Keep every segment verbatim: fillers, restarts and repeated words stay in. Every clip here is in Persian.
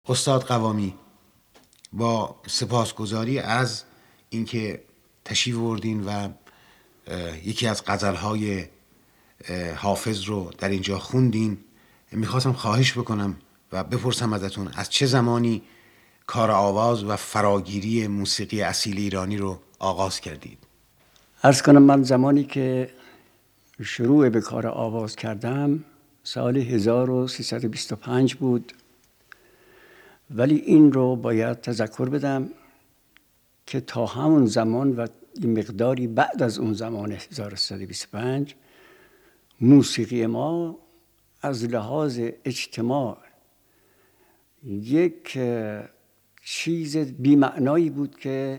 استاد قوامی، با سپاسگزاری از اینکه تشریف آوردین و یکی از غزلهای حافظ رو در اینجا خوندین، میخواستم خواهش بکنم و بپرسم ازتون از چه زمانی کار آواز و فراگیری موسیقی اصیل ایرانی رو آغاز کردید؟ عرض کنم من زمانی که شروع به کار آواز کردم سال هزار و سیصد و بیست و پنج بود، ولی این رو باید تذکر بدم که تا همون زمان و این مقداری بعد از اون زمان هزار و سیصد و بیست و پنج موسیقی ما از لحاظ اجتماع یک چیز بی‌معنایی بود که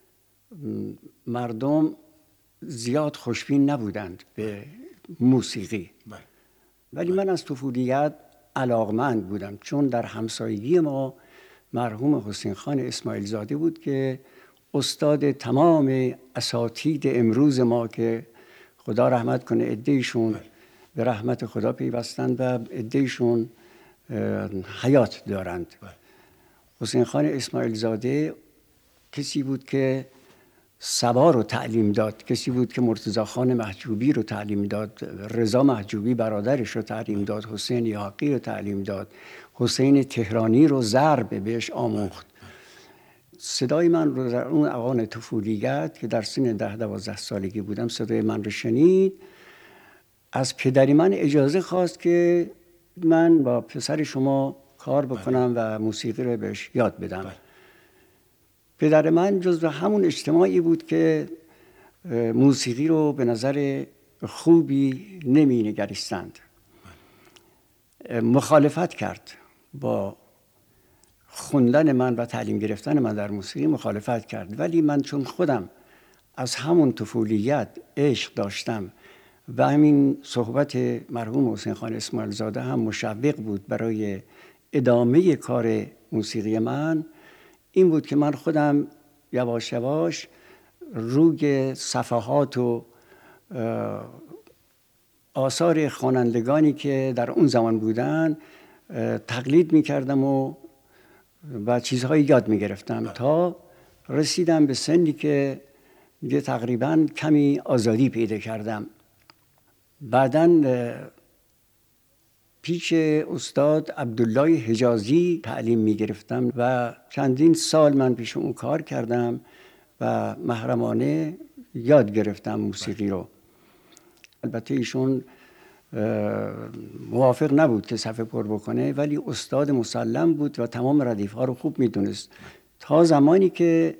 مردم زیاد خوشبین نبودند به موسیقی. ولی من از طفولیت علاقمند بودم، چون در همسایگی ما مرحوم حسین خان اسماعیل زاده بود که استاد تمام اساتید امروز ما که خدا رحمت کنه عده‌شون به رحمت خدا پیوستند و عده‌شون حیات دارند. حسین خان اسماعیل زاده کسی بود که سبا رو تعلیم داد، کسی بود که مرتضی خان محجوبی رو تعلیم داد، رضا محجوبی برادرش رو تعلیم داد، حسین یاقی رو تعلیم داد، حسین تهرانی رو ضرب بهش آموخت. صدای من رو در اون اوان طفولیت که در سن ده دوازده سالگی بودم صدای من رو شنید، از پدری من اجازه خواست که من با پسر شما کار بکنم و موسیقی رو بهش یاد بدم. پدر من جزو همون اجتماعی بود که موسیقی رو به نظر خوبی نمی نگریستند. مخالفت کرد با خوندن من و تعلیم گرفتن من در موسیقی، مخالفت کرد. ولی من چون خودم از همون طفولیت عشق داشتم و همین صحبت مرحوم حسین خان اسماعیل زاده هم مشوق بود برای ادامه کار موسیقی من، این بود که من خودم یواش یواش روی صفحات و آثار خوانندگانی که در اون زمان بودن تقلید می‌کردم و و چیزهایی یاد می‌گرفتم تا رسیدم به سنی که دیگه تقریباً کمی آزادی پیدا کردم. بعداً پیش استاد عبدالله حجازی تعلیم می‌گرفتم و چندین سال من پیش اون کار کردم و محرمانه یاد گرفتم موسیقی رو. البته ایشون موافق نبود که صفحه پر بکنه، ولی استاد مسلم بود و تمام ردیف‌ها رو خوب می‌دونست. تا زمانی که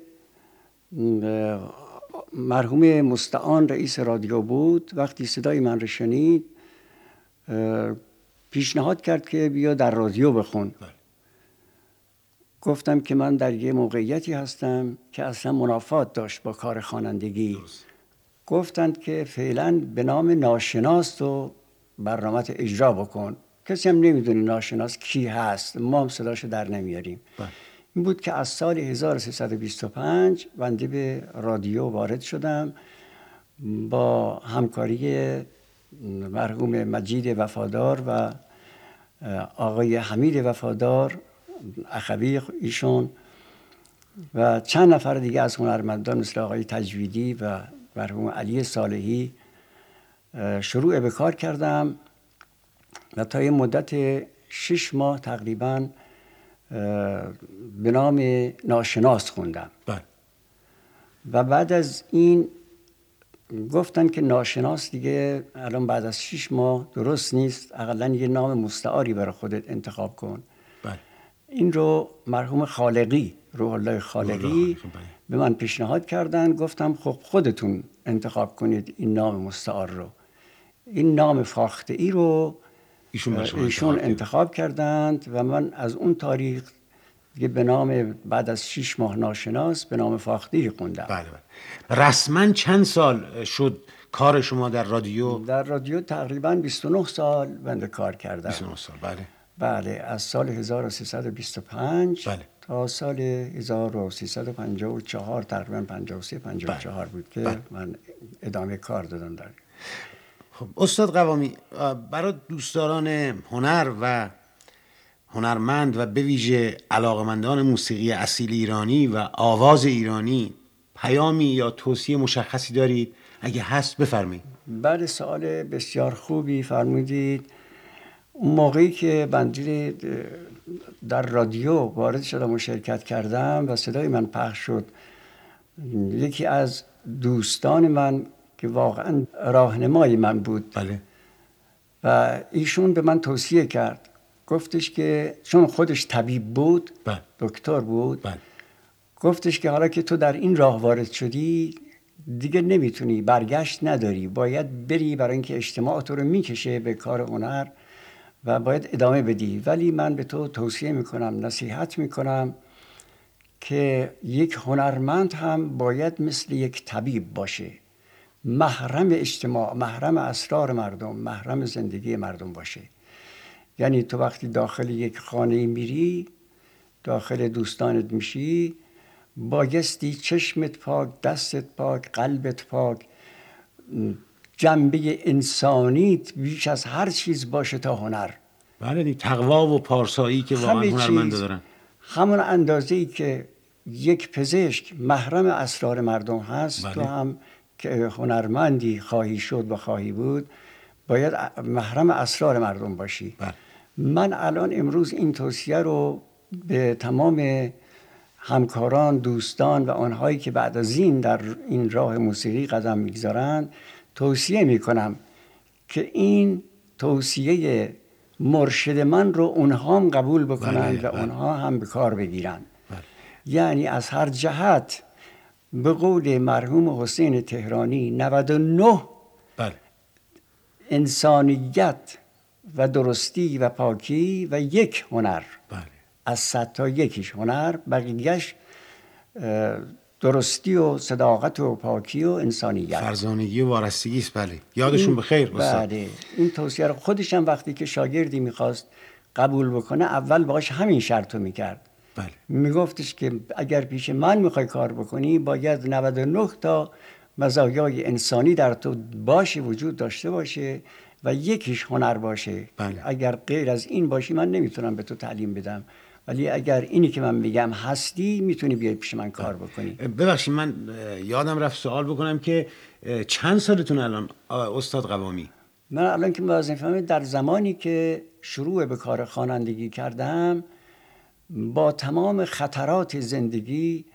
مرحوم مستعان رئیس رادیو بود، وقتی صدای من رو شنید پیشنهاد کرد که بیا در رادیو بخون. گفتم که من در یه موقعیتی هستم که اصلا منافات داشت با کار خوانندگی. گفتند که فعلا به نام ناشناس تو برنامه‌ت اجرا بکن. کسی هم نمیدونه ناشناس کی هست، ما هم صداشو در نمیاریم. این بود که از سال هزار و سیصد و بیست و پنج بنده به رادیو وارد شدم با همکاری مرحوم مجید وفادار و آقای حمید وفادار اخوی ایشون و چند نفر دیگه از هنرمندان مثل آقای تجویدی و مرحوم علی صالحی شروع به کار کردم و تا یه مدت شش ماه تقریباً به نام ناشناس خوندم. بله. و بعد از این گفتن که ناشناس دیگه الان بعد از شش ماه درست نیست، اقلا یه نام مستعاری برای خودت انتخاب کن. بله. این رو مرحوم خالقی، روح الله خالقی به من پیشنهاد کردن. گفتم خب خودتون انتخاب کنید این نام مستعار رو. این نام فاخته ای رو ایشون, ایشون انتخاب کردند و من از اون تاریخ دیگه به نام بعد از شش ماه ناشناس به نام فاخته خوندم. بله بله. رسما چند سال شد کار شما در رادیو؟ در رادیو تقریباً بیست و نه سال بنده کار کردم. بیست و نه سال. بله. بله، از سال هزار و سیصد و بیست و پنج بله. تا سال هزار و سیصد و پنجاه و چهار تقریباً پنجاه و سه پنجاه و چهار بود که بله. من ادامه کار دادم در. خب استاد قوامی، برای دوستداران هنر و هنرمند و به ویژه علاقمندان موسیقی اصیل ایرانی و آواز ایرانی پیامی یا توصیه مشخصی دارید؟ اگه هست بفرمایید. بعد سوال بسیار خوبی فرمودید. اون موقعی که بنده در رادیو وارد شدم و شرکت کردم و صدای من پخش شد، یکی از دوستان من که واقعا راهنمای من بود بله. و ایشون به من توصیه کرد، گفتش که چون خودش طبیب بود، بله. دکتر بود، بله. گفتش که حالا که تو در این راه وارد شدی دیگه نمیتونی، برگشت نداری، باید بری، برای اینکه اجتماع تو رو میکشه به کار هنر و باید ادامه بدی. ولی من به تو توصیه میکنم، نصیحت میکنم که یک هنرمند هم باید مثل یک طبیب باشه، محرم اجتماع، محرم اسرار مردم، محرم زندگی مردم باشه. یعنی تو وقتی داخل یک خانه میری، داخل دوستانت میشی، بایستی چشمت پاک، دستت پاک، قلبت پاک، جنبه انسانیت بیش از هر چیز باشه تا هنر. بله دیگه، تقوا و پارسایی که واقعا هنرمندا دارن. همون اندازه‌ای که یک پزشک محرم اسرار مردم هست، بله. تو هم که هنرمندی خواهی شد و خواهی بود باید محرم اسرار مردم باشی. بله. من الان امروز این توصیه رو به تمام همکاران، دوستان و آنهایی که بعد از این در این راه موسیقی قدم میگذارند توصیه میکنم که این توصیه مرشد من رو اونها هم قبول بکنند بله، و بله. اونها هم به کار بگیرن. بله. یعنی از هر جهت به قول مرحوم حسین تهرانی نود و نه بله. انسانیت و درستی و پاکی و یک هنر. بله. از صد تا یکیش هنر، بقیهش درستی و صداقت و پاکی و انسانیت، فرزانگی و وارستگی است. بله. یادشون بخیر استاد. بله. این توصیه رو خودش هم وقتی که شاگردی میخواست قبول بکنه اول باش همین شرط رو میکرد. بله. میگفتش که اگر پیش من میخوای کار بکنی باید نود و نه تا مزایای انسانی در تو باشه، وجود داشته باشه و یکیش هنر باشه. بله. اگر غیر از این باشی من نمیتونم به تو تعلیم بدم، ولی اگر اینی که من میگم هستی میتونی بیای پیش من کار بکنی. ببخشید من یادم رفت سوال بکنم که چند سالتون الان استاد قوامی؟ من الان که وظیفه‌م در زمانی که شروع به کار خوانندگی کردم با تمام خطرات زندگی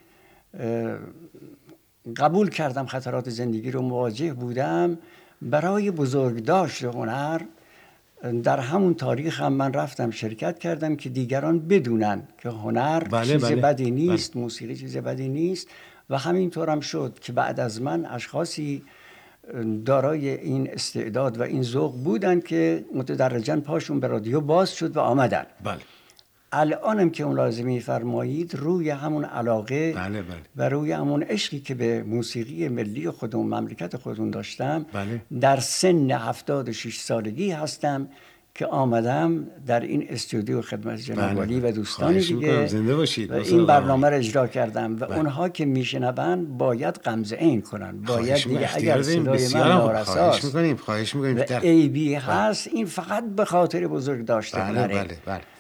قبول کردم، خطرات زندگی رو مواجه بودم. برای بزرگداشت هنر در همون تاریخ هم من رفتم شرکت کردم که دیگران بدونن که هنر بله، چیز بله. بدی نیست، بله. موسیقی چیز بدی نیست. و همینطور هم شد که بعد از من اشخاصی دارای این استعداد و این ذوق بودن که متدرجاً پاشون به رادیو باز شد و آمدن. بله. الانم که اون لازمی فرمایید روی همون علاقه بله، بله. و روی همون عشقی که به موسیقی ملی خودمون، مملکت خودمون داشتم، بله. در سن هفتاد و شش سالگی هستم که آمدم در این استودیو خدمت جناب والی و دوستانی دیگه زنده باشید. و این برنامه رو اجرا کردم و بله. اونها که میشنون باید غمزه این کنن، باید دیگه اگر صدای من نارساست، خواهش میکنیم خواهش میکنیم و عیبی هست، این فقط به خاطر بزرگ داشته بله، هنره. بله، بله.